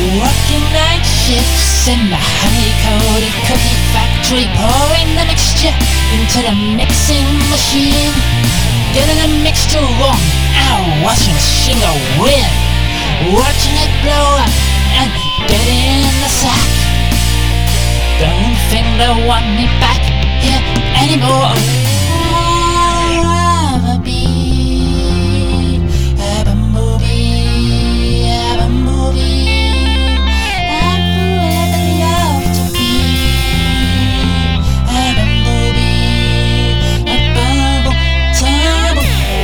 Working night shifts in my honey-coated cookie factory, pouring the mixture into the mixing machine. Getting the mixture wrong, and watching the machine go weird. Watching it blow up and get in the sack. Don't think they want me back here anymore. I'll rather be a bumblebee, a bumblebee. I'd forever love to be a bumblebee, a bumblebee.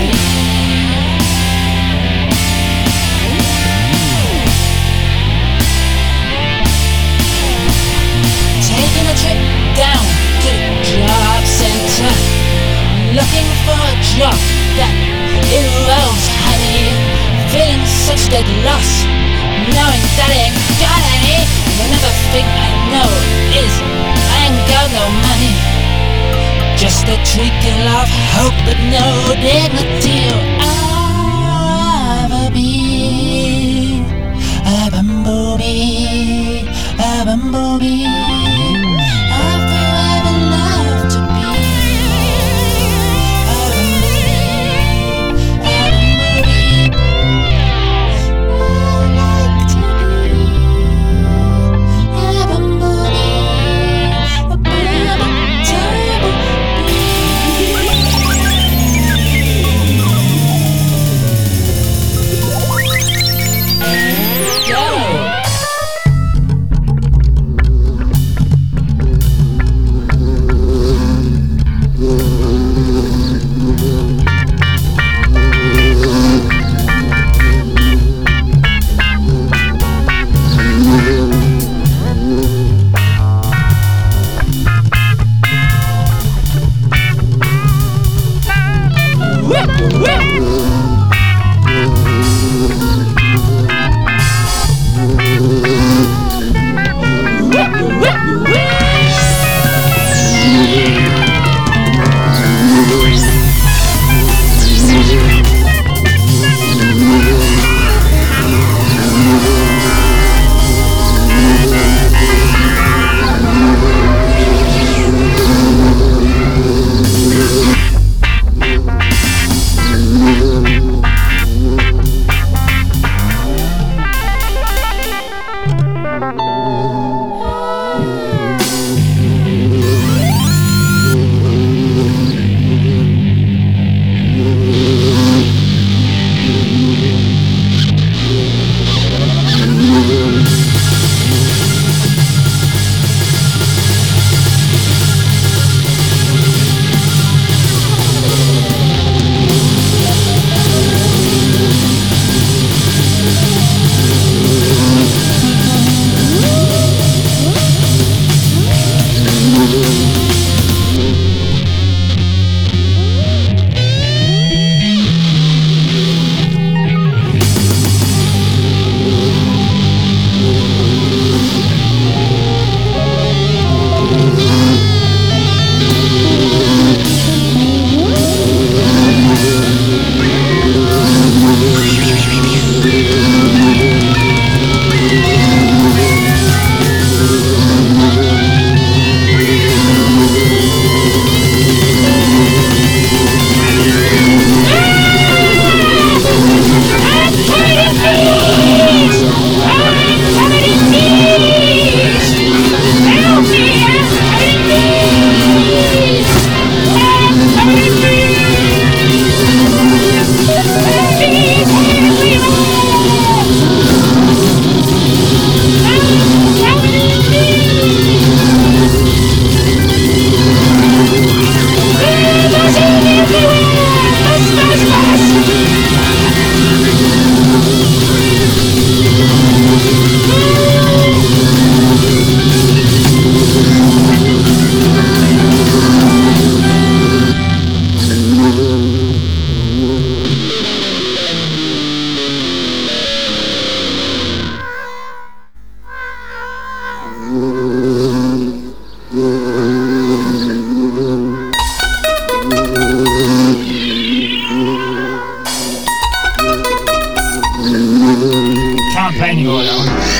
Taking a trip down to the job center, looking for a job that involves honey, feeling such dead loss, knowing that I ain't got any. Another thing I know is I ain't got no money, just a trickle of hope but no dignity. I'd rather be a bumblebee, a bumblebee. I'd forever love to be a bumblebee, a bumblebee. I'd like to be a bumblebee, a bumblebee. Campaigning order.